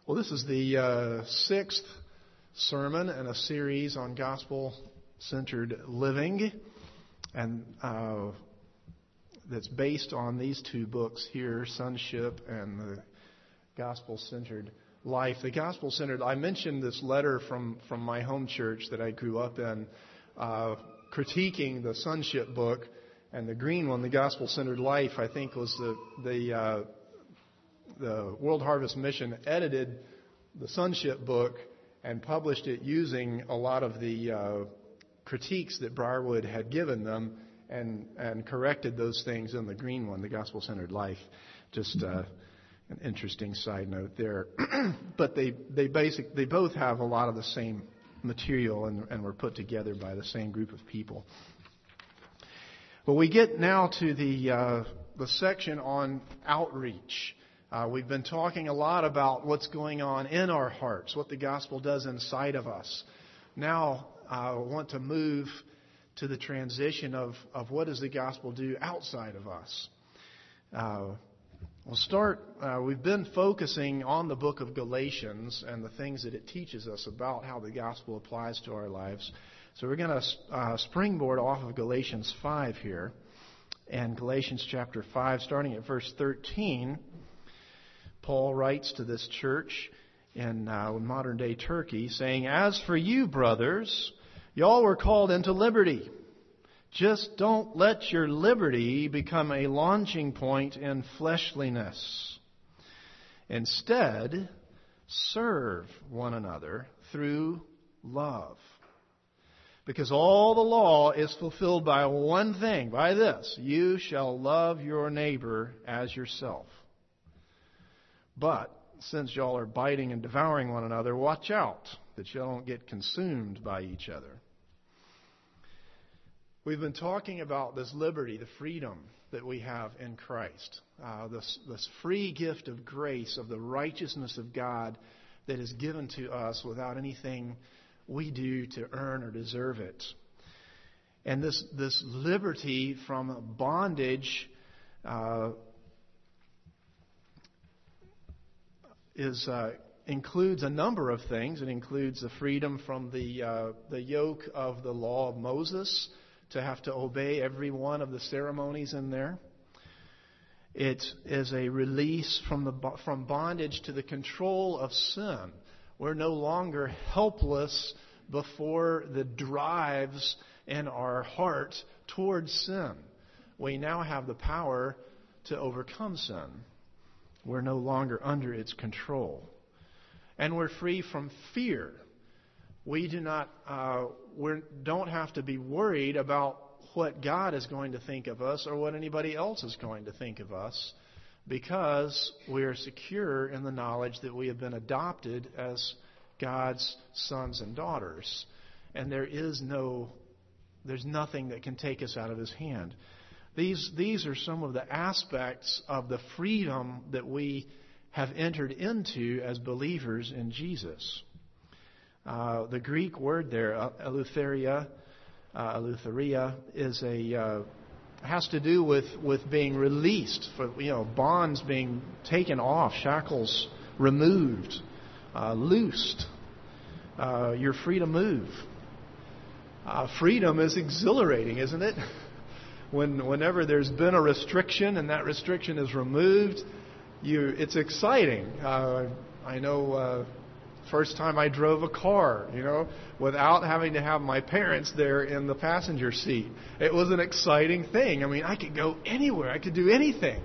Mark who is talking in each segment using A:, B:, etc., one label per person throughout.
A: Well, this is the sixth sermon in a series on gospel-centered living, and that's based on these two books here, Sonship and the Gospel-Centered Life. The Gospel-Centered, I mentioned this letter from my home church that I grew up in, critiquing the Sonship book, and the green one, the Gospel-Centered Life, I think was the World Harvest Mission edited the Sonship book and published it using a lot of the critiques that Briarwood had given them and corrected those things in the green one, the Gospel-Centered Life. Just an interesting side note there. But they both have a lot of the same material and were put together by the same group of people. Well, we get now to the section on outreach. We've been talking a lot about what's going on in our hearts, what the gospel does inside of us. Now, I want to move to the transition of what does the gospel do outside of us. We'll start, we've been focusing on the book of Galatians and the things that it teaches us about how the gospel applies to our lives. So we're going to springboard off of Galatians 5 here. And Galatians chapter 5, starting at verse 13, Paul writes to this church in modern-day Turkey, saying, "As for you, brothers, y'all were called into liberty. Just don't let your liberty become a launching point in fleshliness. Instead, serve one another through love. Because all the law is fulfilled by one thing, by this: you shall love your neighbor as yourself. But since y'all are biting and devouring one another, watch out that y'all don't get consumed by each other." We've been talking about this liberty, the freedom that we have in Christ. This free gift of grace, of the righteousness of God that is given to us without anything we do to earn or deserve it. And this liberty from bondage includes a number of things. It includes the freedom from the yoke of the law of Moses, to have to obey every one of the ceremonies in there. It is a release from bondage to the control of sin. We're no longer helpless before the drives in our heart towards sin. We now have the power to overcome sin. We're no longer under its control. And we're free from fear. We don't have to be worried about what God is going to think of us or what anybody else is going to think of us, because we are secure in the knowledge that we have been adopted as God's sons and daughters. And there's nothing that can take us out of His hand. These are some of the aspects of the freedom that we have entered into as believers in Jesus. The Greek word there, eleutheria, is has to do with being released, for bonds being taken off, shackles removed, loosed. You're free to move. Freedom is exhilarating, isn't it? Whenever there's been a restriction and that restriction is removed, it's exciting. I know. First time I drove a car, without having to have my parents there in the passenger seat. It was an exciting thing. I mean, I could go anywhere. I could do anything.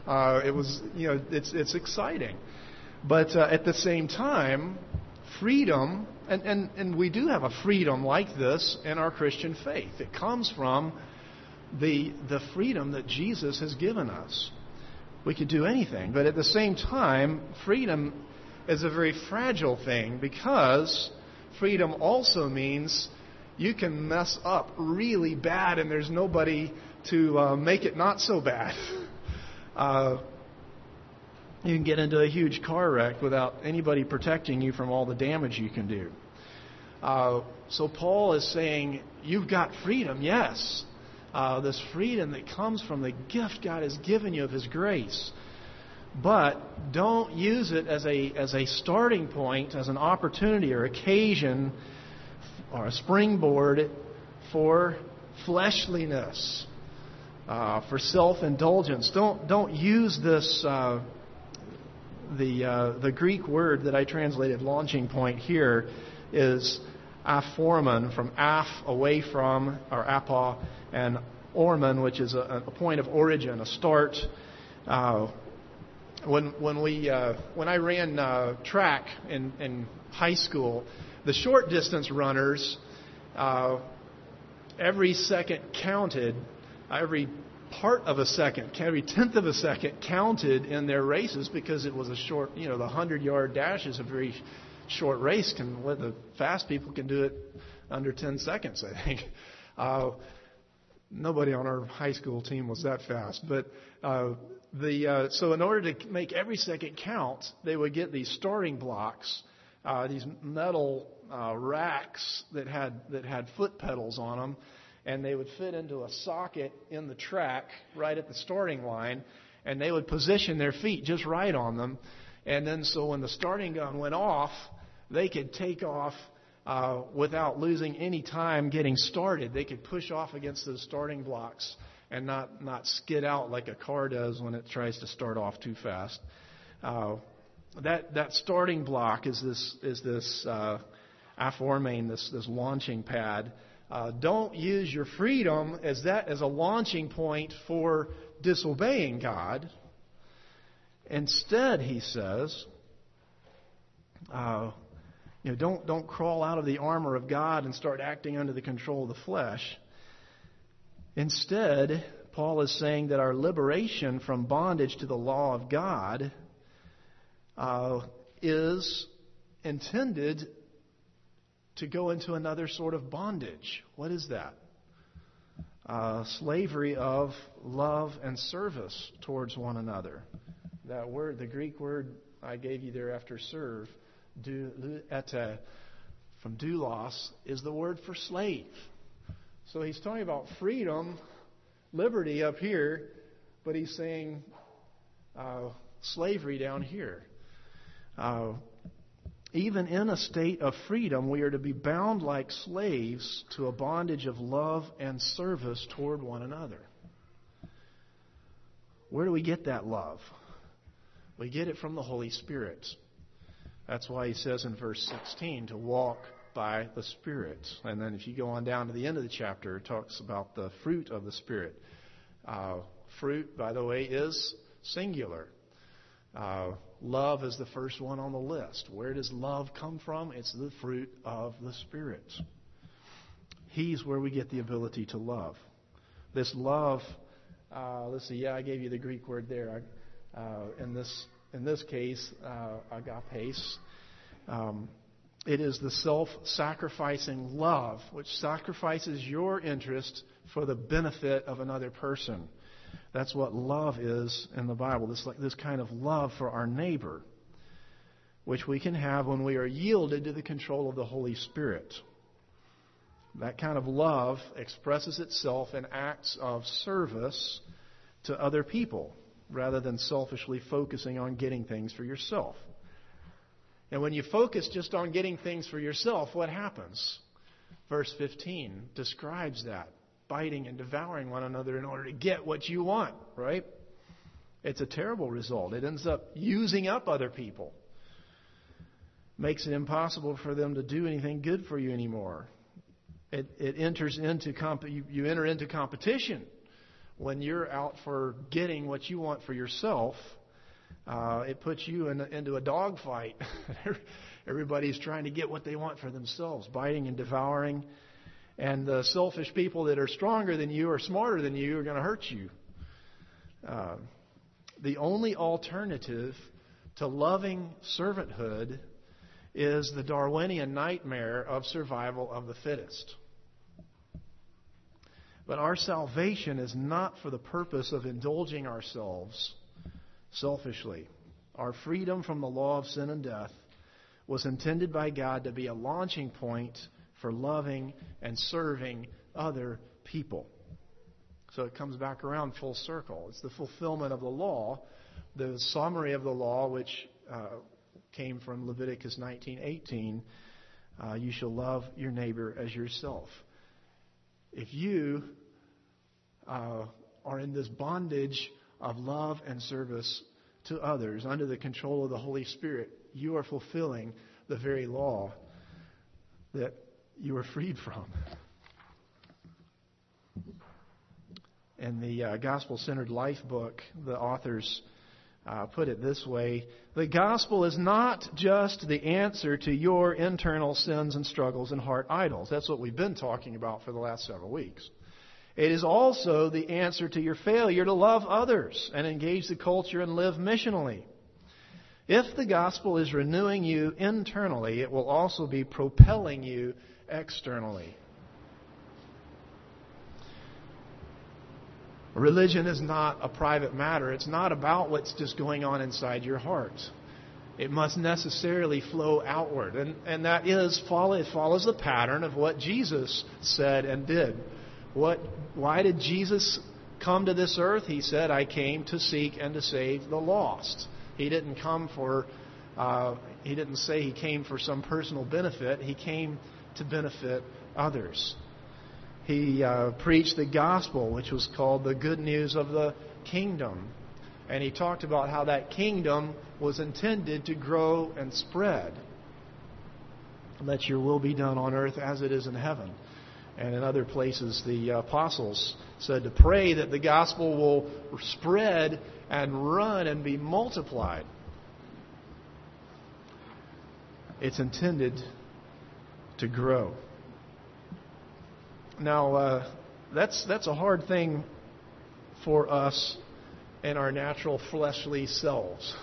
A: It's exciting. But at the same time, freedom, and we do have a freedom like this in our Christian faith. It comes from the freedom that Jesus has given us. We could do anything. But at the same time, freedom is a very fragile thing, because freedom also means you can mess up really bad and there's nobody to make it not so bad. You can get into a huge car wreck without anybody protecting you from all the damage you can do. So Paul is saying, you've got freedom, yes. This freedom that comes from the gift God has given you of His grace. But don't use it as a starting point, as an opportunity or occasion or a springboard for fleshliness, for self-indulgence. Don't use this. The Greek word that I translated launching point here is aphormon, from aph, away from, or apa, and ormon, which is a point of origin, a start. When I ran track in high school, the short distance runners, every second counted, every part of a second, every tenth of a second counted in their races, because it was a short, the 100-yard dash is a very short race. The fast people can do it under 10 seconds, I think. Nobody on our high school team was that fast, but so in order to make every second count, they would get these starting blocks, these metal racks that had foot pedals on them, and they would fit into a socket in the track right at the starting line, and they would position their feet just right on them, and then so when the starting gun went off, they could take off without losing any time getting started. They could push off against those starting blocks and not skid out like a car does when it tries to start off too fast. That starting block is this aphormane, this launching pad. Don't use your freedom as a launching point for disobeying God. Instead, he says, don't crawl out of the armor of God and start acting under the control of the flesh. Instead, Paul is saying that our liberation from bondage to the law of God is intended to go into another sort of bondage. What is that? Slavery of love and service towards one another. That word, the Greek word I gave you there after serve, ete, from doulos, is the word for slave. So he's talking about freedom, liberty up here, but he's saying slavery down here. Even in a state of freedom, we are to be bound like slaves to a bondage of love and service toward one another. Where do we get that love? We get it from the Holy Spirit. That's why he says in verse 16 to walk by the Spirit. And then if you go on down to the end of the chapter, it talks about the fruit of the Spirit. Fruit, by the way, is singular. Love is the first one on the list. Where does love come from? It's the fruit of the Spirit. He's where we get the ability to love. This love, let's see, I gave you the Greek word there. In this case, agapes. It is the self-sacrificing love which sacrifices your interest for the benefit of another person. That's what love is in the Bible. This kind of love for our neighbor, which we can have when we are yielded to the control of the Holy Spirit. That kind of love expresses itself in acts of service to other people, rather than selfishly focusing on getting things for yourself. And when you focus just on getting things for yourself, what happens? Verse 15 describes that. Biting and devouring one another in order to get what you want, right? It's a terrible result. It ends up using up other people. Makes it impossible for them to do anything good for you anymore. It enters into you enter into competition. When you're out for getting what you want for yourself, it puts you into a dogfight. Everybody's trying to get what they want for themselves, biting and devouring. And the selfish people that are stronger than you or smarter than you are going to hurt you. The only alternative to loving servanthood is the Darwinian nightmare of survival of the fittest. But our salvation is not for the purpose of indulging ourselves selfishly. Our freedom from the law of sin and death was intended by God to be a launching point for loving and serving other people. So it comes back around full circle. It's the fulfillment of the law the summary of the law, which came from Leviticus 19:18, you shall love your neighbor as yourself. If you are in this bondage of love and service to others under the control of the Holy Spirit, you are fulfilling the very law that you were freed from. In the Gospel-Centered Life book, the authors put it this way: the gospel is not just the answer to your internal sins and struggles and heart idols. That's what we've been talking about for the last several weeks. It is also the answer to your failure to love others and engage the culture and live missionally. If the gospel is renewing you internally, it will also be propelling you externally. Religion is not a private matter. It's not about what's just going on inside your heart. It must necessarily flow outward. And that is, it follows the pattern of what Jesus said and did. Why did Jesus come to this earth? He said, I came to seek and to save the lost. He didn't say he came for some personal benefit. He came to benefit others. He preached the gospel, which was called the good news of the kingdom. And he talked about how that kingdom was intended to grow and spread. Let your will be done on earth as it is in heaven. And in other places, the apostles said to pray that the gospel will spread and run and be multiplied. It's intended to grow. Now, that's a hard thing for us in our natural fleshly selves.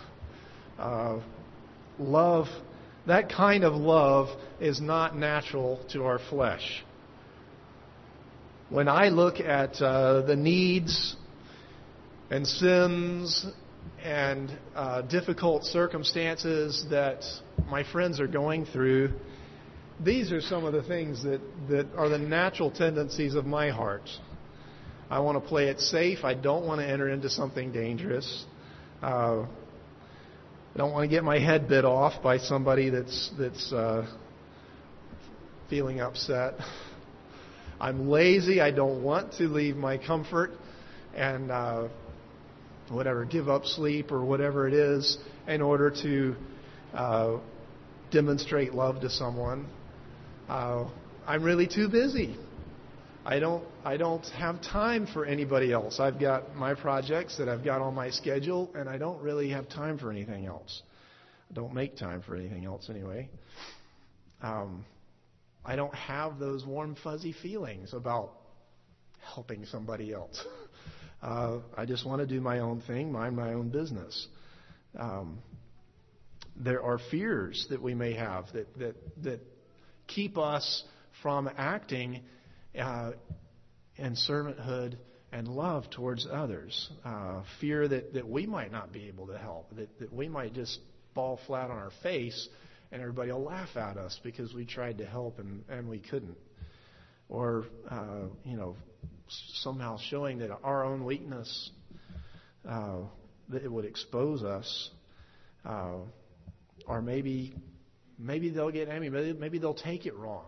A: Love, that kind of love is not natural to our flesh. When I look at the needs and sins and difficult circumstances that my friends are going through, these are some of the things that are the natural tendencies of my heart. I want to play it safe. I don't want to enter into something dangerous. I don't want to get my head bit off by somebody that's feeling upset. I'm lazy. I don't want to leave my comfort and give up sleep or whatever it is in order to demonstrate love to someone. I'm really too busy. I don't have time for anybody else. I've got my projects that I've got on my schedule, and I don't really have time for anything else. I don't make time for anything else anyway. I don't have those warm, fuzzy feelings about helping somebody else. I just want to do my own thing, mind my own business. There are fears that we may have that keep us from acting in servanthood and love towards others. Fear that we might not be able to help, that we might just fall flat on our face and everybody will laugh at us because we tried to help and we couldn't. Or, somehow showing that our own weakness, that it would expose us. Or maybe they'll get angry. Maybe they'll take it wrong.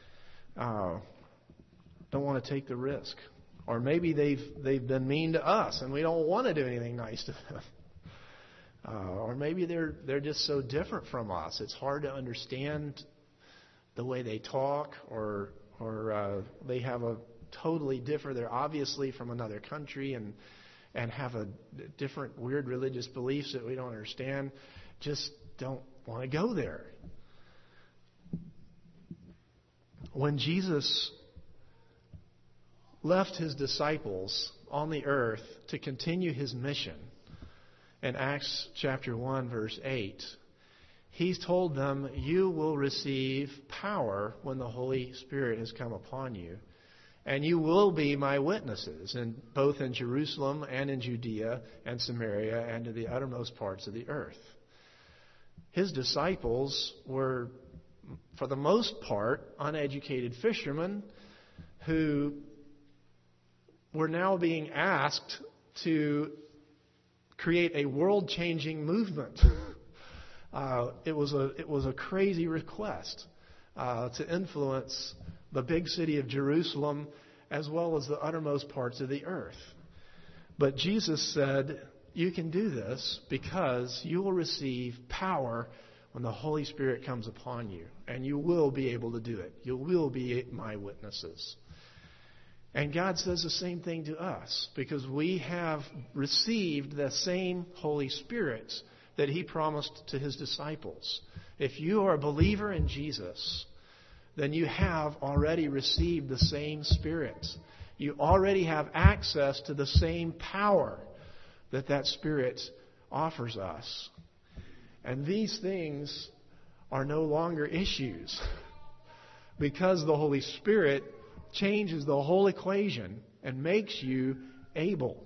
A: Don't want to take the risk. Or maybe they've been mean to us and we don't want to do anything nice to them. Or maybe they're just so different from us. It's hard to understand the way they talk, or they have a totally different. They're obviously from another country and have a different weird religious beliefs that we don't understand. Just don't want to go there. When Jesus left his disciples on the earth to continue his mission, in Acts chapter 1, verse 8, he's told them, you will receive power when the Holy Spirit has come upon you. And you will be my witnesses, both in Jerusalem and in Judea and Samaria and to the uttermost parts of the earth. His disciples were, for the most part, uneducated fishermen who were now being asked to create a world-changing movement. It was a crazy request to influence the big city of Jerusalem as well as the uttermost parts of the earth. But Jesus said, you can do this because you will receive power when the Holy Spirit comes upon you, and you will be able to do it. You will be my witnesses. And God says the same thing to us because we have received the same Holy Spirit that He promised to His disciples. If you are a believer in Jesus, then you have already received the same Spirit. You already have access to the same power that Spirit offers us. And these things are no longer issues because the Holy Spirit changes the whole equation and makes you able.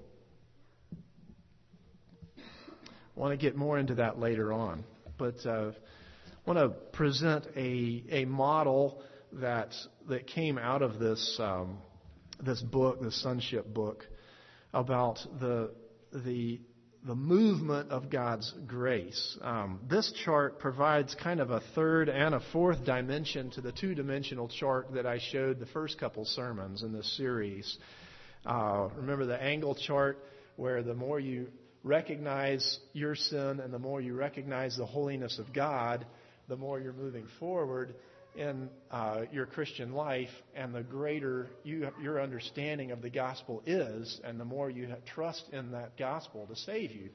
A: I want to get more into that later on, but I want to present a model that came out of this book, the sonship book, about the movement of God's grace. This chart provides kind of a third and a fourth dimension to the two-dimensional chart that I showed the first couple sermons in this series. Remember the angle chart where the more you recognize your sin and the more you recognize the holiness of God, the more you're moving forward in your Christian life, and the greater your understanding of the gospel is, and the more you trust in that gospel to save you.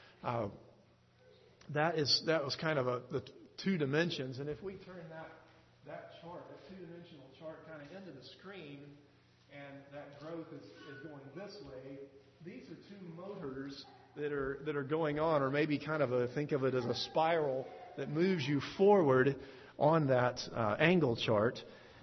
A: That was kind of the two dimensions. And if we turn that chart, that two-dimensional chart, kind of into the screen, and that growth is going this way, these are two motors that are going on, or maybe kind of think of it as a spiral that moves you forward on that angle chart.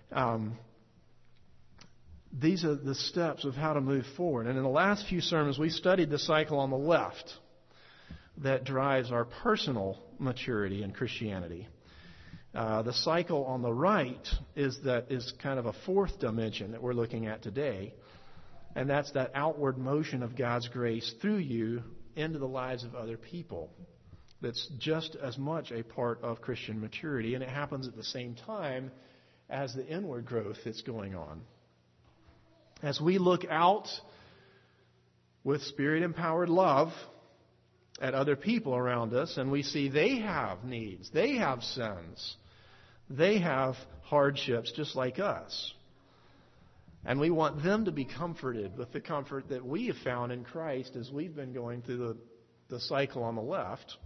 A: These are the steps of how to move forward. And in the last few sermons, we studied the cycle on the left that drives our personal maturity in Christianity. The cycle on the right is kind of a fourth dimension that we're looking at today. And that's that outward motion of God's grace through you into the lives of other people. That's just as much a part of Christian maturity, and it happens at the same time as the inward growth that's going on. As we look out with Spirit-empowered love at other people around us, and we see they have needs, they have sins, they have hardships just like us. And we want them to be comforted with the comfort that we have found in Christ as we've been going through the cycle on the left.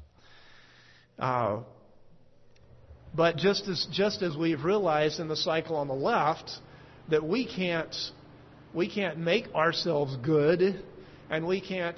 A: But just as we've realized in the cycle on the left that we can't make ourselves good, and we can't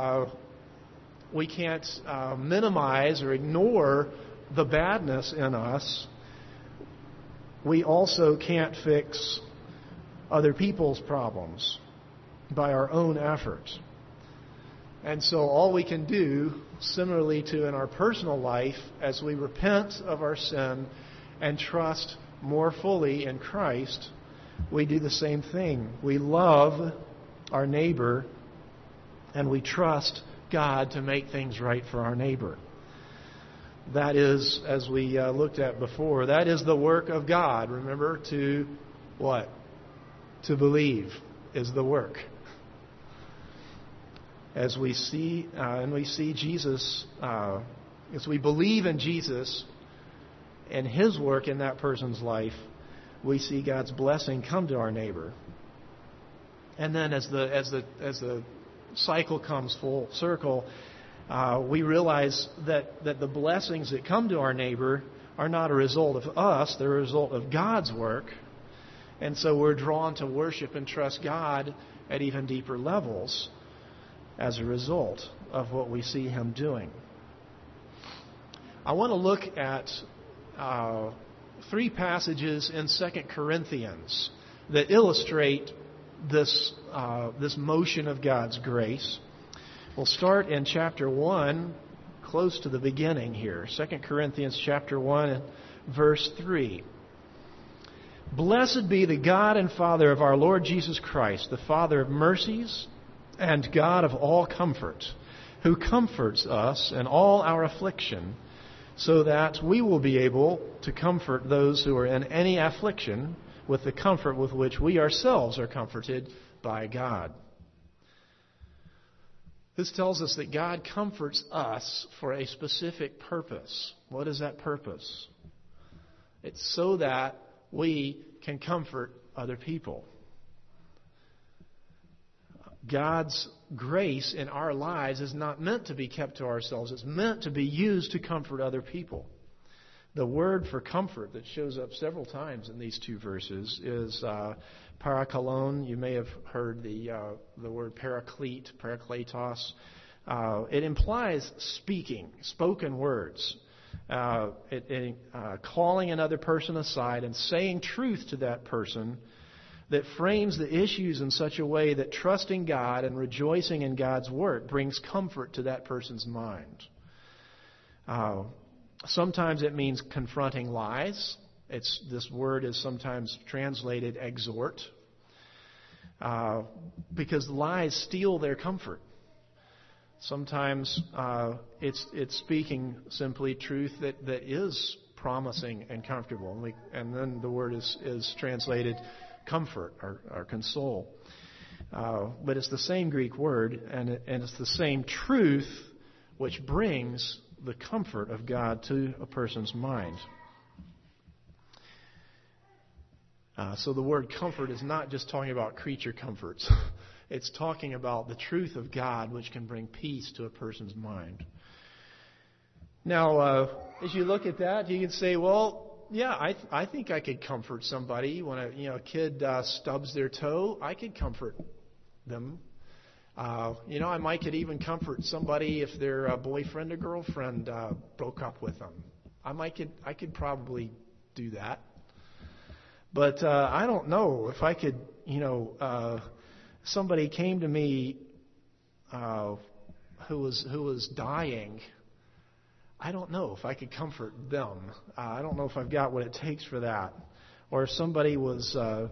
A: minimize or ignore the badness in us, we also can't fix other people's problems by our own efforts. And so all we can do, similarly to in our personal life, as we repent of our sin and trust more fully in Christ, we do the same thing. We love our neighbor and we trust God to make things right for our neighbor. That is, as we looked at before, that is the work of God. Remember, to what? To believe is the work. As we see Jesus, as we believe in Jesus and His work in that person's life, we see God's blessing come to our neighbor. And then as the cycle comes full circle, we realize that the blessings that come to our neighbor are not a result of us, they're a result of God's work. And so we're drawn to worship and trust God at even deeper levels as a result of what we see Him doing. I want to look at 3 passages in 2 Corinthians that illustrate this motion of God's grace. We'll start in chapter 1, close to the beginning here. 2 Corinthians chapter 1, verse 3. Blessed be the God and Father of our Lord Jesus Christ, the Father of mercies and God of all comfort, who comforts us in all our affliction, so that we will be able to comfort those who are in any affliction with the comfort with which we ourselves are comforted by God. This tells us that God comforts us for a specific purpose. What is that purpose? It's so that we can comfort other people. God's grace in our lives is not meant to be kept to ourselves. It's meant to be used to comfort other people. The word for comfort that shows up several times in these two verses is parakalon. You may have heard the word paraclete, parakletos. It implies speaking, spoken words. Calling another person aside and saying truth to that person that frames the issues in such a way that trusting God and rejoicing in God's work brings comfort to that person's mind. Sometimes it means confronting lies. This word is sometimes translated exhort, because lies steal their comfort. Sometimes it's speaking simply truth that is promising and comfortable, and then the word is translated comfort or console. But it's the same Greek word, and it's the same truth which brings the comfort of God to a person's mind. So the word comfort is not just talking about creature comforts. It's talking about the truth of God which can bring peace to a person's mind. Now, as you look at that, you can say, well, yeah, I think I could comfort somebody when a kid stubs their toe. I could comfort them. I could even comfort somebody if their boyfriend or girlfriend broke up with them. I could probably do that. But I don't know if I could. Somebody came to me who was dying. I don't know if I could comfort them. I don't know if I've got what it takes for that. Or if somebody was,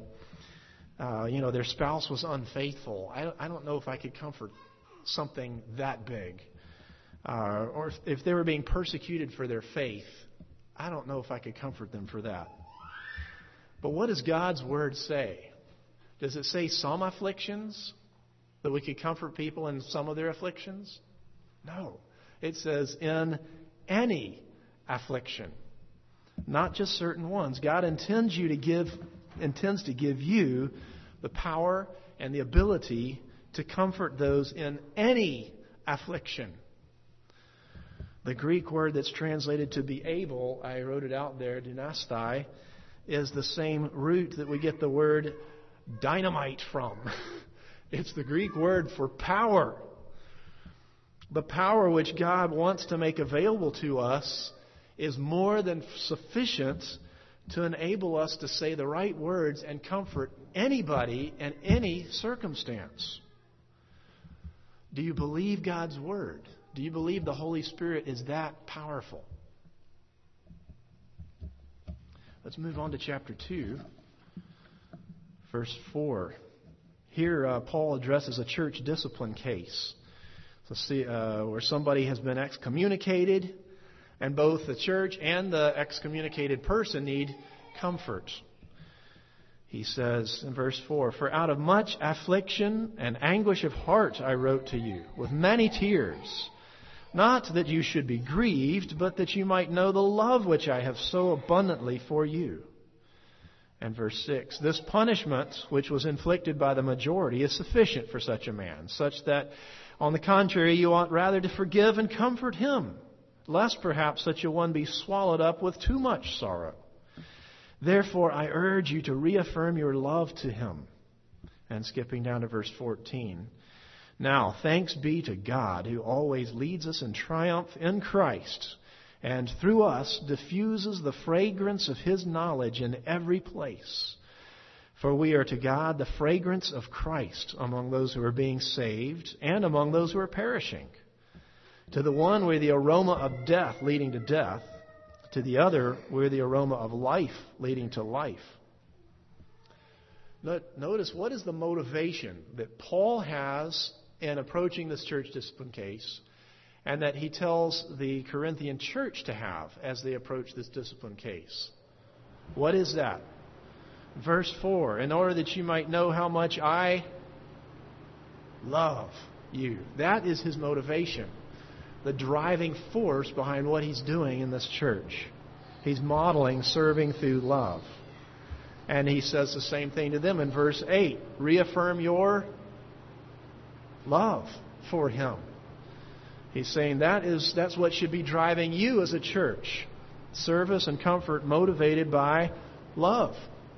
A: their spouse was unfaithful. I don't know if I could comfort something that big. Or if they were being persecuted for their faith, I don't know if I could comfort them for that. But what does God's Word say? Does it say some afflictions? That we could comfort people in some of their afflictions? No. It says in any affliction, not just certain ones. God intends to give you the power and the ability to comfort those in any affliction. The Greek word that's translated to be able, I wrote it out there, dynastai, is the same root that we get the word dynamite from. It's the Greek word for power. The power which God wants to make available to us is more than sufficient to enable us to say the right words and comfort anybody in any circumstance. Do you believe God's Word? Do you believe the Holy Spirit is that powerful? Let's move on to chapter 2, verse 4. Here, Paul addresses a church discipline case. Where somebody has been excommunicated, and both the church and the excommunicated person need comfort. He says in verse 4, "For out of much affliction and anguish of heart I wrote to you, with many tears, not that you should be grieved, but that you might know the love which I have so abundantly for you." And verse 6, "This punishment which was inflicted by the majority is sufficient for such a man, such that on the contrary, you ought rather to forgive and comfort him, lest perhaps such a one be swallowed up with too much sorrow. Therefore, I urge you to reaffirm your love to him." And skipping down to verse 14. "Now, thanks be to God, who always leads us in triumph in Christ, and through us diffuses the fragrance of His knowledge in every place. For we are to God the fragrance of Christ among those who are being saved and among those who are perishing. To the one we're the aroma of death leading to death. To the other we're the aroma of life leading to life." Notice, what is the motivation that Paul has in approaching this church discipline case and that he tells the Corinthian church to have as they approach this discipline case. What is that? Verse 4, in order that you might know how much I love you. That is his motivation, the driving force behind what he's doing in this church. He's modeling serving through love. And he says the same thing to them in verse 8. Reaffirm your love for him. He's saying that's what should be driving you as a church. Service and comfort motivated by love.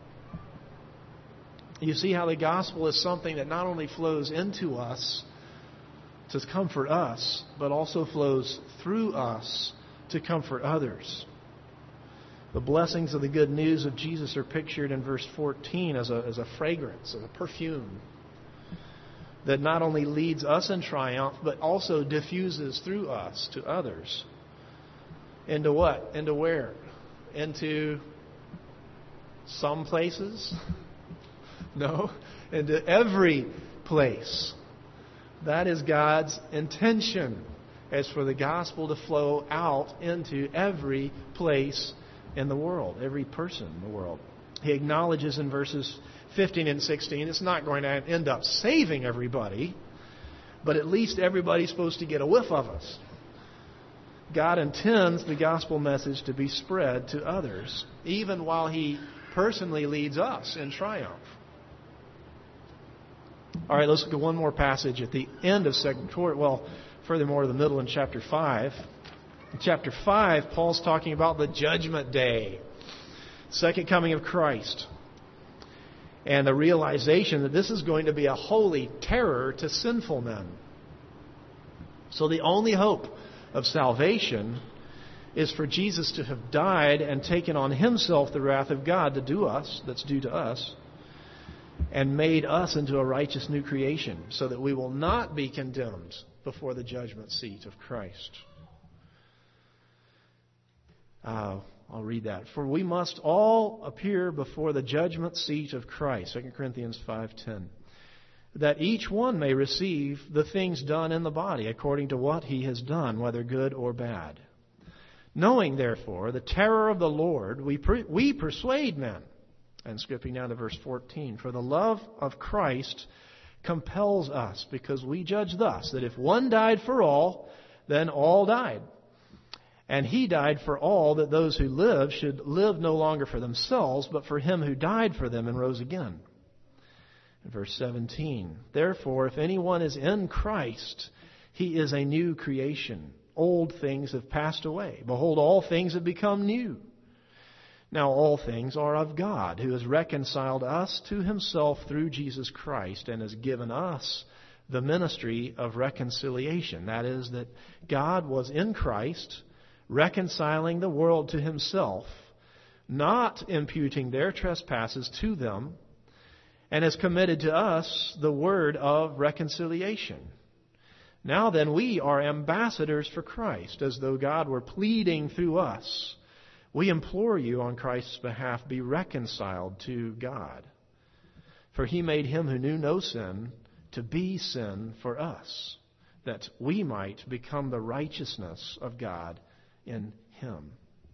A: You see how the gospel is something that not only flows into us to comfort us, but also flows through us to comfort others. The blessings of the good news of Jesus are pictured in verse 14 as a fragrance, as a perfume that not only leads us in triumph, but also diffuses through us to others. Into what? Into where? Into some places? No, into every place. That is God's intention, as for the gospel to flow out into every place in the world, every person in the world. He acknowledges in verses 15 and 16, it's not going to end up saving everybody, but at least everybody's supposed to get a whiff of us. God intends the gospel message to be spread to others, even while He personally leads us in triumph. All right, let's look at one more passage at the end of 2 Corinthians. Well, furthermore, the middle in chapter 5. In chapter 5, Paul's talking about the judgment day, second coming of Christ, and the realization that this is going to be a holy terror to sinful men. So the only hope of salvation is for Jesus to have died and taken on Himself the wrath of God that's due to us, and made us into a righteous new creation, so that we will not be condemned before the judgment seat of Christ. I'll read that. For we must all appear before the judgment seat of Christ, 2 Corinthians 5:10, that each one may receive the things done in the body according to what he has done, whether good or bad. Knowing, therefore, the terror of the Lord, we persuade men. And skipping down to verse 14, for the love of Christ compels us, because we judge thus, that if one died for all, then all died. And He died for all, that those who live should live no longer for themselves, but for Him who died for them and rose again. In verse 17, therefore, if anyone is in Christ, he is a new creation. Old things have passed away. Behold, all things have become new. Now all things are of God, who has reconciled us to Himself through Jesus Christ, and has given us the ministry of reconciliation. That is, that God was in Christ, reconciling the world to Himself, not imputing their trespasses to them, and has committed to us the word of reconciliation. Now then, we are ambassadors for Christ, as though God were pleading through us. We implore you on Christ's behalf, be reconciled to God. For He made Him who knew no sin to be sin for us, that we might become the righteousness of God in Him.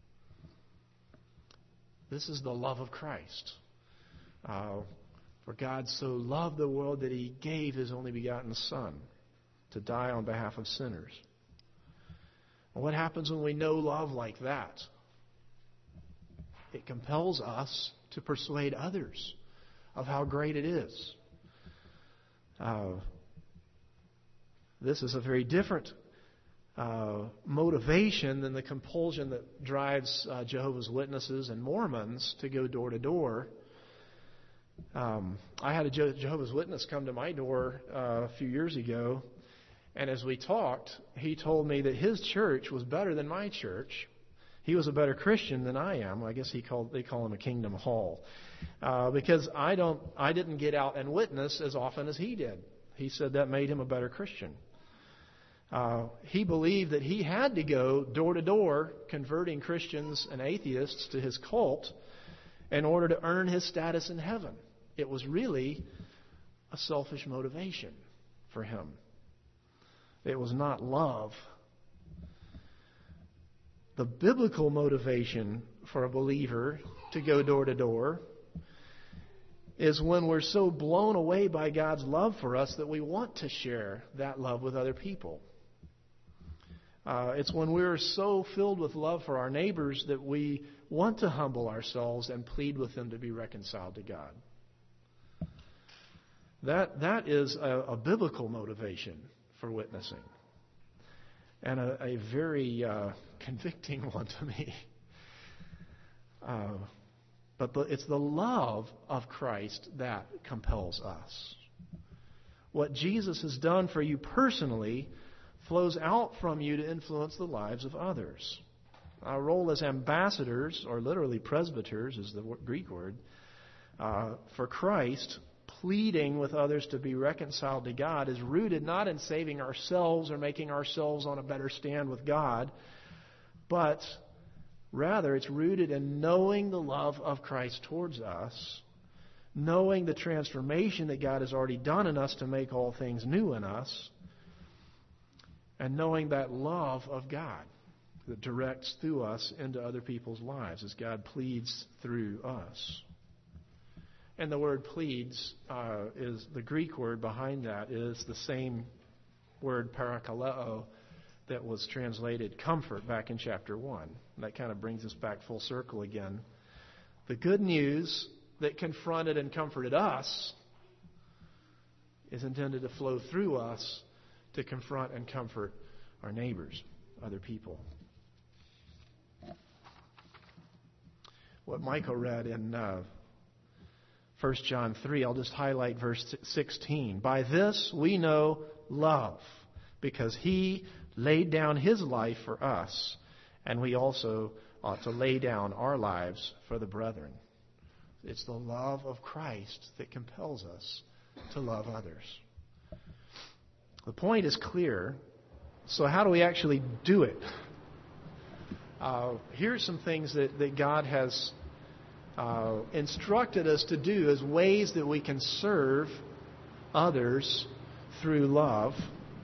A: This is the love of Christ. For God so loved the world that He gave His only begotten Son to die on behalf of sinners. And what happens when we know love like that? It compels us to persuade others of how great it is. This is a very different motivation than the compulsion that drives Jehovah's Witnesses and Mormons to go door to door. I had a Jehovah's Witness come to my door a few years ago, and as we talked, he told me that his church was better than my church. He was a better Christian than I am. I guess they call him a Kingdom Hall, because I didn't get out and witness as often as he did. He said that made him a better Christian. He believed that he had to go door to door converting Christians and atheists to his cult in order to earn his status in heaven. It was really a selfish motivation for him. It was not love The biblical motivation for a believer to go door to door is when we're so blown away by God's love for us that we want to share that love with other people. It's when we're so filled with love for our neighbors that we want to humble ourselves and plead with them to be reconciled to God. That is a biblical motivation for witnessing, and a very convicting one to me. But it's the love of Christ that compels us. What Jesus has done for you personally flows out from you to influence the lives of others. Our role as ambassadors, or literally presbyters is the Greek word, for Christ, pleading with others to be reconciled to God, is rooted not in saving ourselves or making ourselves on a better stand with God, but rather it's rooted in knowing the love of Christ towards us, knowing the transformation that God has already done in us to make all things new in us, and knowing that love of God that directs through us into other people's lives as God pleads through us. And the word pleads is the Greek word behind that is the same word parakaleo that was translated comfort back in chapter 1. That kind of brings us back full circle again. The good news that confronted and comforted us is intended to flow through us to confront and comfort our neighbors, other people. What Michael read in 1 John 3, I'll just highlight verse 16. By this we know love, because He laid down His life for us, and we also ought to lay down our lives for the brethren. It's the love of Christ that compels us to love others. The point is clear. So how do we actually do it? Here are some things that God has instructed us to do as ways that we can serve others through love.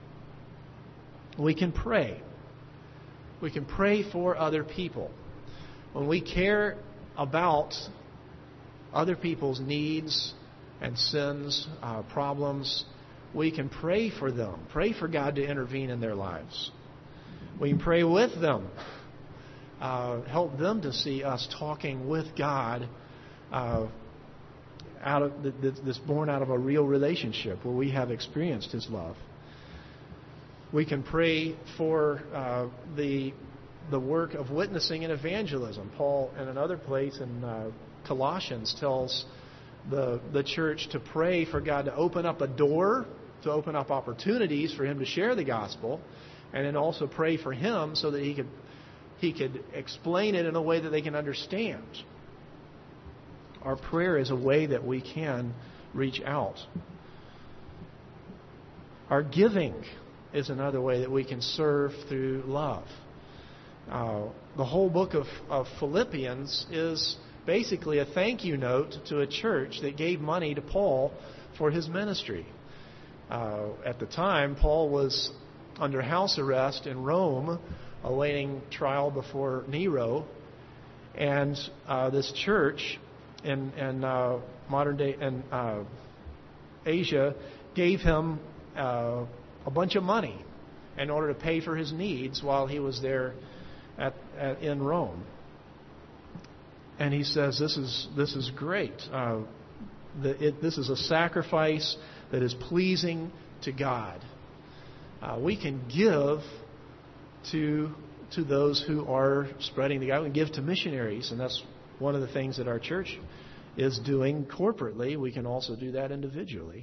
A: We can pray. We can pray for other people. When we care about other people's needs and sins, problems, we can pray for them. Pray for God to intervene in their lives. We can pray with them. Help them to see us talking with God out of that's born out of a real relationship where we have experienced His love. We can pray for the work of witnessing and evangelism. Paul, in another place in Colossians, tells the church to pray for God to open up a door, to open up opportunities for Him to share the gospel, and then also pray for Him so that He could explain it in a way that they can understand. Our prayer is a way that we can reach out. Our giving is another way that we can serve through love. The whole book of Philippians is basically a thank you note to a church that gave money to Paul for his ministry. At the time, Paul was under house arrest in Rome, awaiting trial before Nero, and this church in modern day in Asia gave him a bunch of money in order to pay for his needs while he was there in Rome. And he says, "This is great. This is a sacrifice that is pleasing to God." We can give to those who are spreading the gospel. We can give to missionaries, and that's one of the things that our church is doing corporately. We can also do that individually.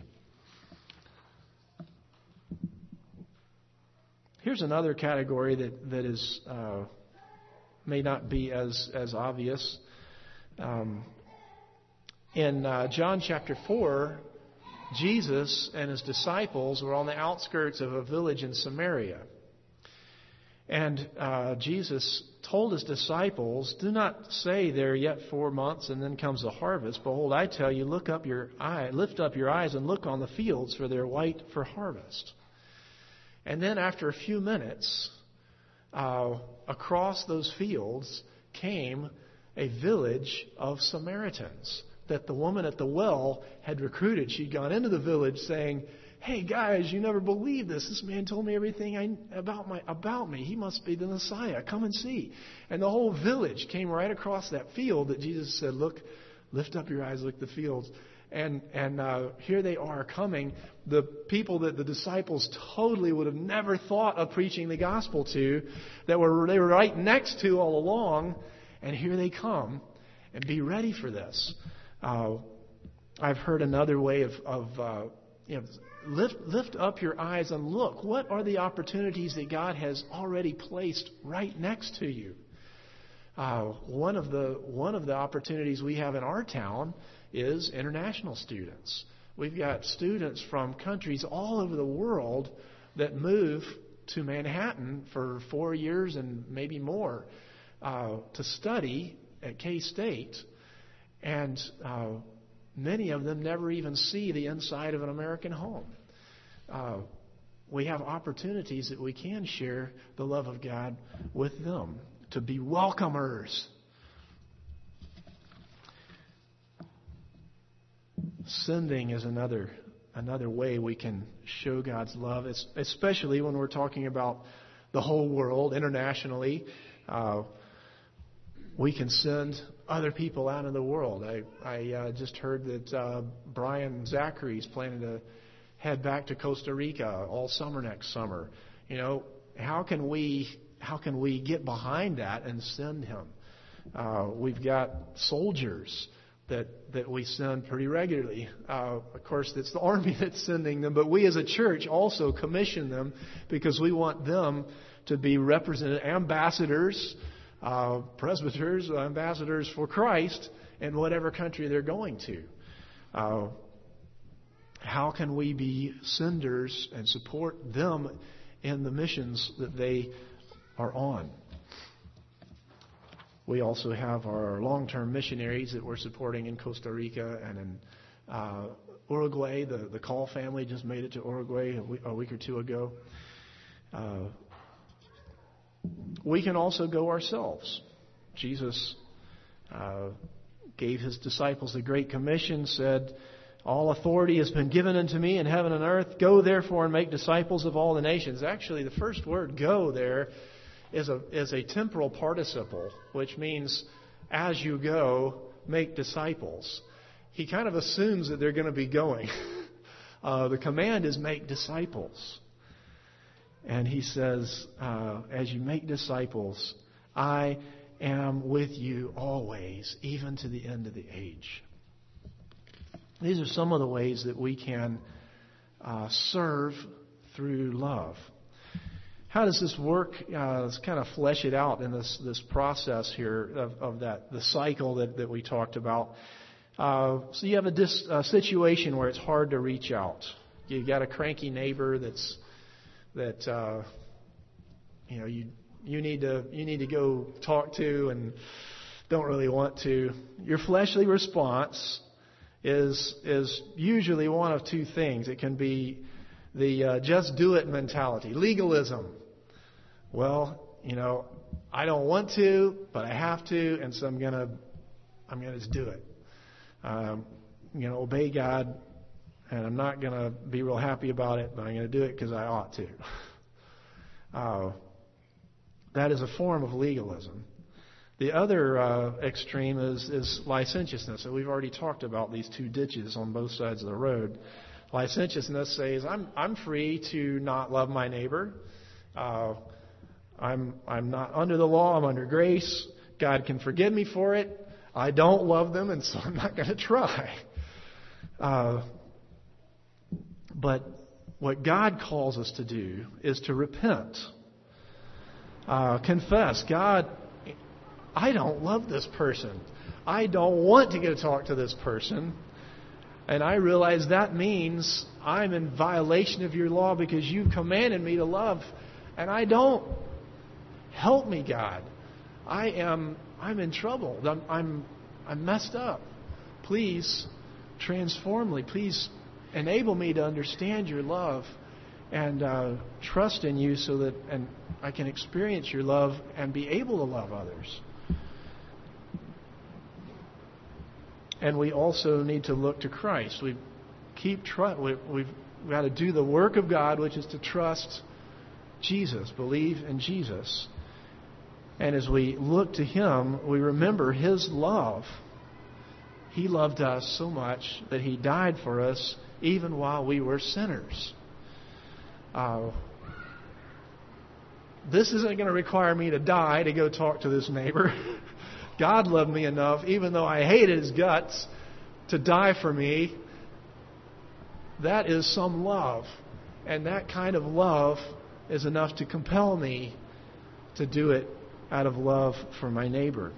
A: Here's another category that is may not be as obvious. In John chapter 4, Jesus and His disciples were on the outskirts of a village in Samaria. And Jesus told His disciples, "Do not say there yet 4 months and then comes the harvest. Behold, I tell you, lift up your eyes and look on the fields, for they're white for harvest." And then after a few minutes, across those fields came a village of Samaritans that the woman at the well had recruited. She'd gone into the village saying, "Hey guys, you never believe this. This man told me everything about me. He must be the Messiah. Come and see." And the whole village came right across that field that Jesus said, "Look, lift up your eyes, look at the fields." And here they are coming. The people that the disciples totally would have never thought of preaching the gospel to, they were right next to all along, and here they come. And be ready for this. I've heard another way of lift up your eyes and look. What are the opportunities that God has already placed right next to you? One of the opportunities we have in our town is international students. We've got students from countries all over the world that move to Manhattan for 4 years and maybe more to study at K-State. And many of them never even see the inside of an American home. We have opportunities that we can share the love of God with them, to be welcomers. Sending is another way we can show God's love, especially when we're talking about the whole world internationally. We can send other people out in the world. I just heard that Brian Zachary is planning to head back to Costa Rica all summer next summer. How can we get behind that and send him? We've got soldiers that we send pretty regularly. Of course, it's the Army that's sending them, but we as a church also commission them because we want them to be represented, ambassadors, presbyters, ambassadors for Christ in whatever country they're going to. How can we be senders and support them in the missions that they are on? We also have our long-term missionaries that we're supporting in Costa Rica and in Uruguay. The Call family just made it to Uruguay a week or two ago. We can also go ourselves. Jesus gave his disciples the Great Commission, said, "All authority has been given unto me in heaven and earth. Go therefore and make disciples of all the nations." Actually, the first word, "go," there is a temporal participle, which means as you go, make disciples. He kind of assumes that they're going to be going. The command is make disciples. And he says, as you make disciples, I am with you always, even to the end of the age. These are some of the ways that we can serve through love. How does this work? Let's kind of flesh it out in this process here of the cycle that we talked about. So you have a situation where it's hard to reach out. You've got a cranky neighbor that you need to go talk to and don't really want to. Your fleshly response is usually one of two things. It can be the just do it mentality, legalism. Well, I don't want to, but I have to, and so I'm gonna just do it. I'm gonna obey God, and I'm not gonna be real happy about it, but I'm gonna do it because I ought to. That is a form of legalism. The other extreme is licentiousness. So we've already talked about these two ditches on both sides of the road. Licentiousness says, I'm free to not love my neighbor. I'm not under the law. I'm under grace. God can forgive me for it. I don't love them, and so I'm not going to try. But what God calls us to do is to repent. Confess, God, I don't love this person. I don't want to go talk to this person. And I realize that means I'm in violation of your law because you commanded me to love, and I don't. Help me, God. I'm in trouble. I'm messed up. Please transform me. Please enable me to understand your love and trust in you so that and I can experience your love and be able to love others. And we also need to look to Christ. We've got to do the work of God, which is to trust Jesus, believe in Jesus. And as we look to Him, we remember His love. He loved us so much that He died for us even while we were sinners. This isn't going to require me to die to go talk to this neighbor. God loved me enough, even though I hated His guts, to die for me. That is some love. And that kind of love is enough to compel me to do it out of love for my neighbor.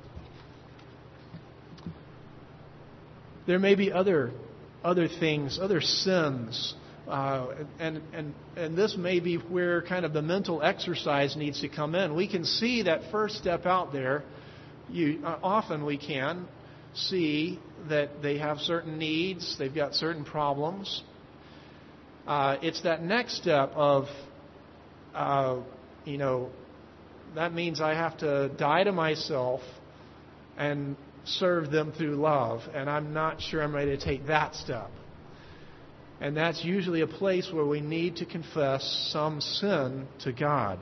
A: There may be other things, other sins, and this may be where kind of the mental exercise needs to come in. We can see that first step out there. Often we can see that they have certain needs, they've got certain problems. It's that next step of, that means I have to die to myself and serve them through love, and I'm not sure I'm ready to take that step. And that's usually a place where we need to confess some sin to God.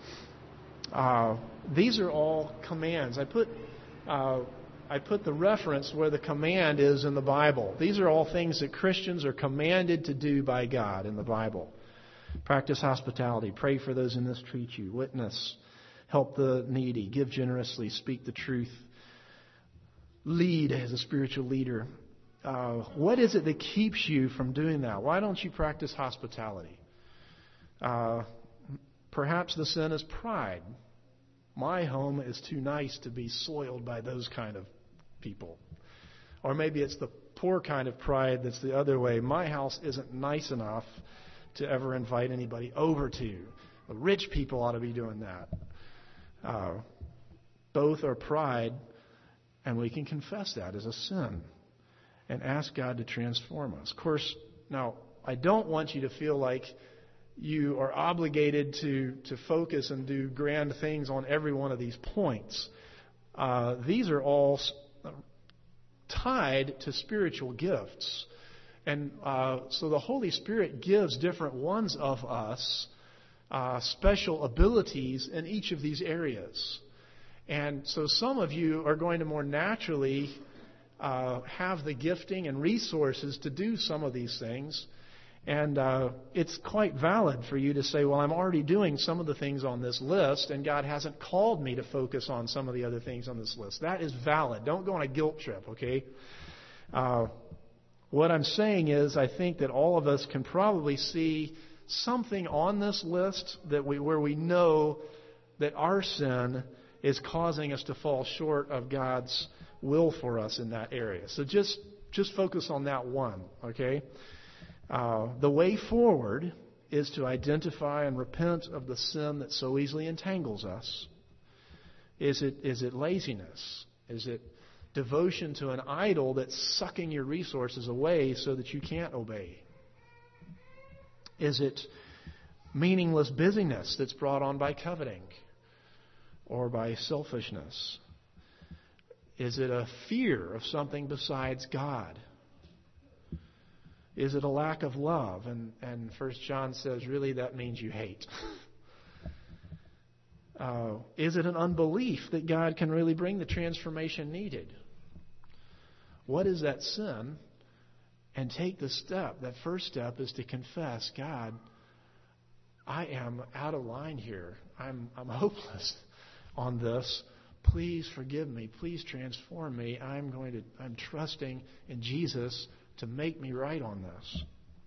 A: These are all commands. I put the reference where the command is in the Bible. These are all things that Christians are commanded to do by God in the Bible. Practice hospitality. Pray for those who mistreat you. Witness. Help the needy. Give generously. Speak the truth. Lead as a spiritual leader. What is it that keeps you from doing that? Why don't you practice hospitality? Perhaps the sin is pride. My home is too nice to be soiled by those kind of people. Or maybe it's the poor kind of pride that's the other way. My house isn't nice enough to ever invite anybody over to. The rich people ought to be doing that. Both are pride, and we can confess that as a sin and ask God to transform us. Of course, now, I don't want you to feel like you are obligated to focus and do grand things on every one of these points. These are all tied to spiritual gifts. And so the Holy Spirit gives different ones of us special abilities in each of these areas. And so some of you are going to more naturally have the gifting and resources to do some of these things. And it's quite valid for you to say, well, I'm already doing some of the things on this list, and God hasn't called me to focus on some of the other things on this list. That is valid. Don't go on a guilt trip, okay? What I'm saying is I think that all of us can probably see something on this list where we know that our sin is causing us to fall short of God's will for us in that area. So just focus on that one, okay? The way forward is to identify and repent of the sin that so easily entangles us. Is it laziness? Is it devotion to an idol that's sucking your resources away so that you can't obey? Is it meaningless busyness that's brought on by coveting or by selfishness? Is it a fear of something besides God? Is it a lack of love? And 1 John says, really, that means you hate. Is it an unbelief that God can really bring the transformation needed? What is that sin? And take the step. That first step is to confess, God, I am out of line here. I'm hopeless on this. Please forgive me. Please transform me. I'm trusting in Jesus to make me right on this.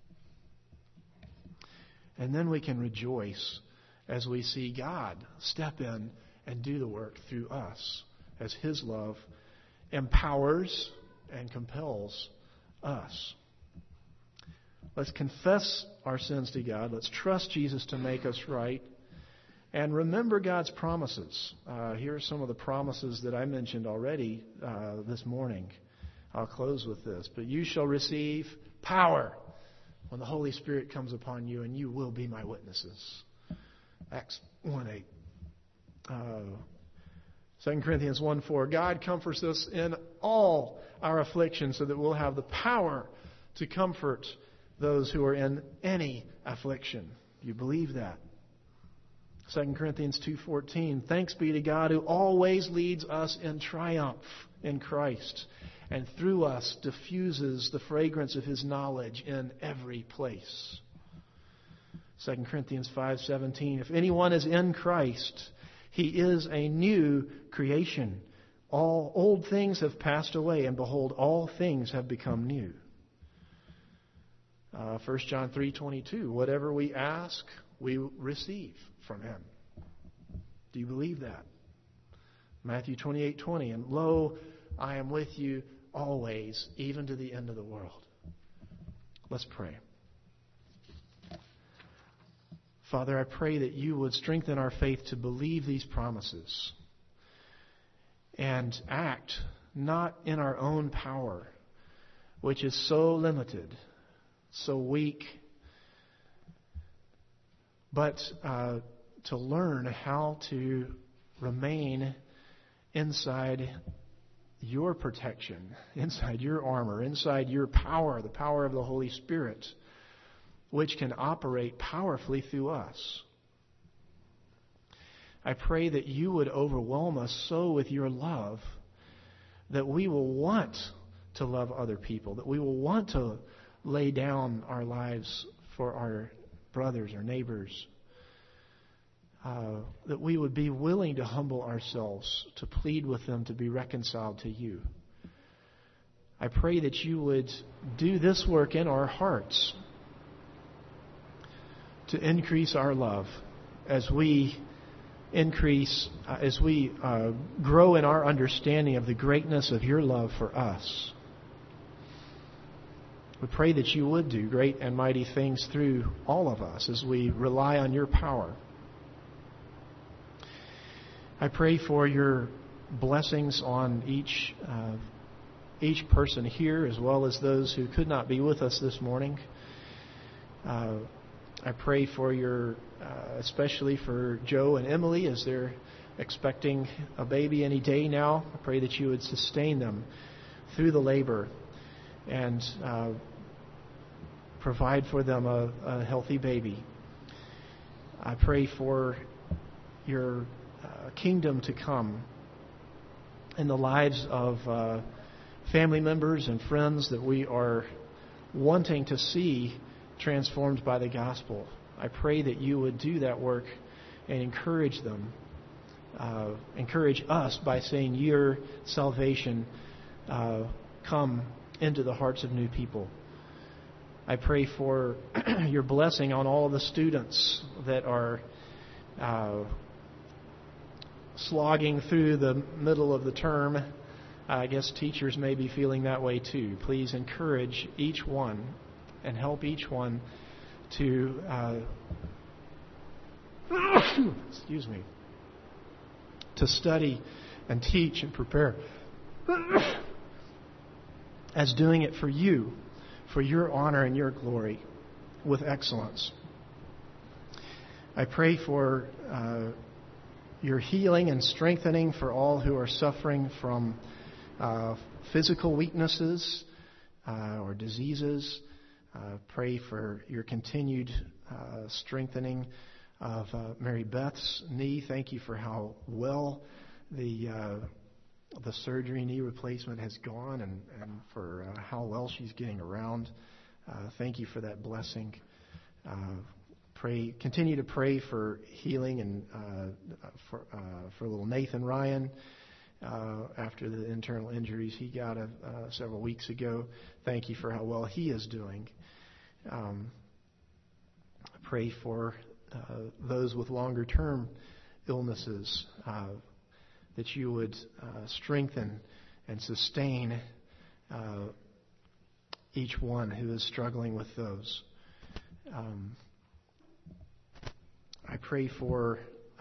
A: And then we can rejoice as we see God step in and do the work through us as His love empowers and compels us. Let's confess our sins to God. Let's trust Jesus to make us right. And remember God's promises. Here are some of the promises that I mentioned already this morning. I'll close with this. But you shall receive power when the Holy Spirit comes upon you, and you will be my witnesses. Acts 1:8. 2 Corinthians 1:4. God comforts us in all our afflictions so that we'll have the power to comfort those who are in any affliction. Do you believe that? 2 Corinthians 2:14. Thanks be to God who always leads us in triumph in Christ, and through us diffuses the fragrance of His knowledge in every place. 2 Corinthians 5:17. If anyone is in Christ, he is a new creation. All old things have passed away, and behold, all things have become new. 1 John 3:22. Whatever we ask, we receive from Him. Do you believe that? Matthew 28:20. And lo, I am with you always, even to the end of the world. Let's pray. Father, I pray that you would strengthen our faith to believe these promises and act not in our own power, which is so limited, so weak, but to learn how to remain inside your protection, inside your armor, inside your power, the power of the Holy Spirit, which can operate powerfully through us. I pray that you would overwhelm us so with your love that we will want to love other people, that we will want to lay down our lives for our brothers or neighbors, that we would be willing to humble ourselves, to plead with them to be reconciled to you. I pray that you would do this work in our hearts to increase our love as we grow in our understanding of the greatness of your love for us. We pray that you would do great and mighty things through all of us as we rely on your power. I pray for your blessings on each person here, as well as those who could not be with us this morning. I pray for especially for Joe and Emily as they're expecting a baby any day now. I pray that you would sustain them through the labor and provide for them a healthy baby. I pray for your kingdom to come in the lives of family members and friends that we are wanting to see transformed by the gospel. I pray that you would do that work and encourage them. Encourage us by saying your salvation come into the hearts of new people. I pray for your blessing on all of the students that are slogging through the middle of the term. I guess teachers may be feeling that way too. Please encourage each one and help each one to to study and teach and prepare as doing it for you, for your honor and your glory with excellence. I pray for your healing and strengthening for all who are suffering from physical weaknesses or diseases. Pray for your continued strengthening of Mary Beth's knee. Thank you for how well the surgery knee replacement has gone and for how well she's getting around. Thank you for that blessing. Continue to pray for healing and for little Nathan Ryan after the internal injuries he got several weeks ago. Thank you for how well he is doing. Pray for those with longer term illnesses, that you would strengthen and sustain each one who is struggling with those. I pray for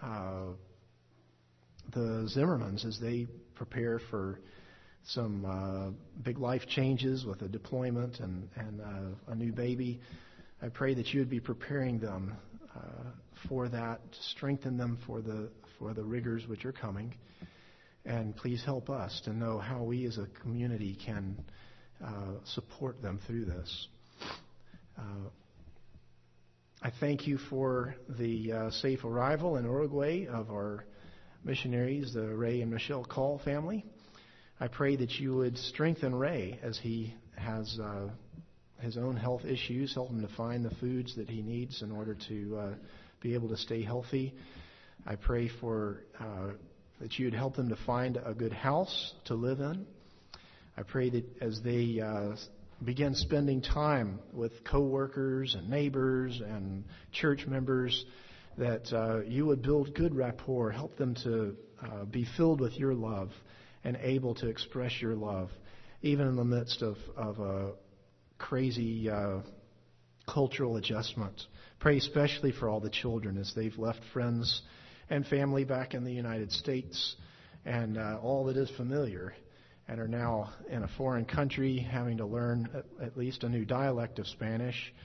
A: the Zimmermans as they prepare for some big life changes with a deployment and a new baby. I pray that you would be preparing them for that, to strengthen them for the rigors which are coming. And please help us to know how we as a community can support them through this. I thank you for the safe arrival in Uruguay of our missionaries, the Ray and Michelle Call family. I pray that you would strengthen Ray as he has his own health issues, help him to find the foods that he needs in order to be able to stay healthy. I pray for that you would help them to find a good house to live in. I pray that as they begin spending time with co-workers and neighbors and church members, that you would build good rapport, help them to be filled with your love and able to express your love, even in the midst of a crazy cultural adjustment. Pray especially for all the children as they've left friends and family back in the United States and all that is familiar, and are now in a foreign country having to learn at least a new dialect of Spanish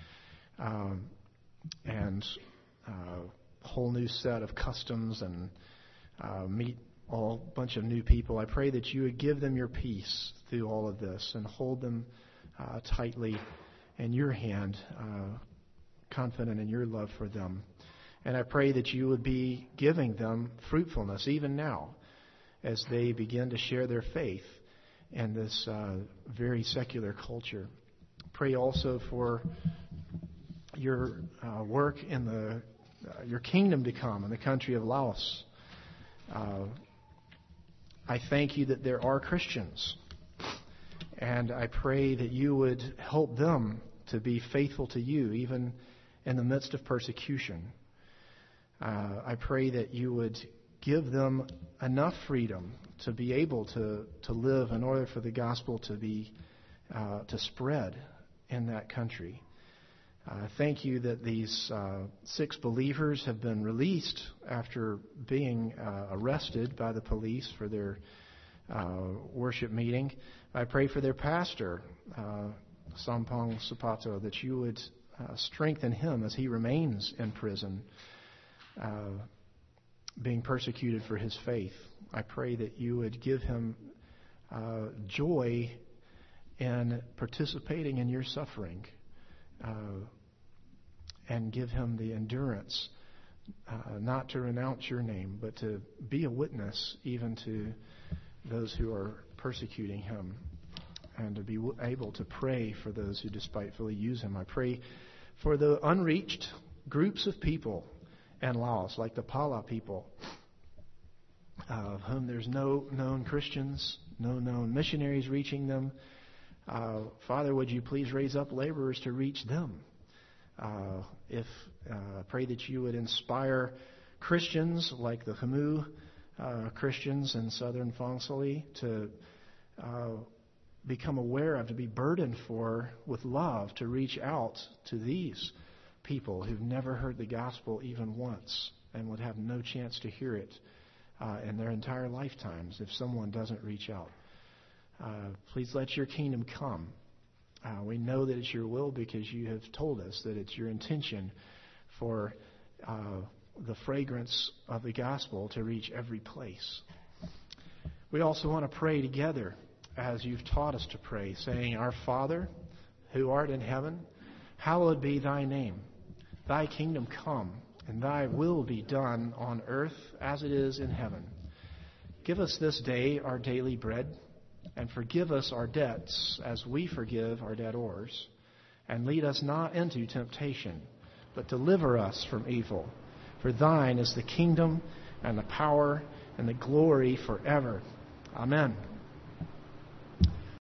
A: and a whole new set of customs and meet a bunch of new people. I pray that you would give them your peace through all of this and hold them tightly in your hand, confident in your love for them. And I pray that you would be giving them fruitfulness even now as they begin to share their faith in this very secular culture. Pray also for your work in your kingdom to come in the country of Laos. I thank you that there are Christians, and I pray that you would help them to be faithful to you even in the midst of persecution. I pray that you would give them enough freedom to be able to live in order for the gospel to spread in that country. Thank you that these 6 believers have been released after being arrested by the police for their worship meeting. I pray for their pastor, Sampong Sapato, that you would strengthen him as he remains in prison, being persecuted for his faith. I pray that you would give him joy in participating in your suffering, and give him the endurance not to renounce your name, but to be a witness even to those who are persecuting him, and to be able to pray for those who despitefully use him. I pray for the unreached groups of people in Laos, like the Pala people, of whom there's no known Christians, no known missionaries reaching them. Father, would you please raise up laborers to reach them? Pray that you would inspire Christians like the Hamu Christians in southern Phongsali to become aware of, to be burdened for with love, to reach out to these people who've never heard the gospel even once and would have no chance to hear it in their entire lifetimes if someone doesn't reach out. Please let your kingdom come. We know that it's your will because you have told us that it's your intention for the fragrance of the gospel to reach every place. We also want to pray together as you've taught us to pray, saying, Our Father, who art in heaven, hallowed be thy name. Thy kingdom come, and thy will be done on earth as it is in heaven. Give us this day our daily bread, and forgive us our debts as we forgive our debtors. And lead us not into temptation, but deliver us from evil. For thine is the kingdom and the power and the glory forever. Amen.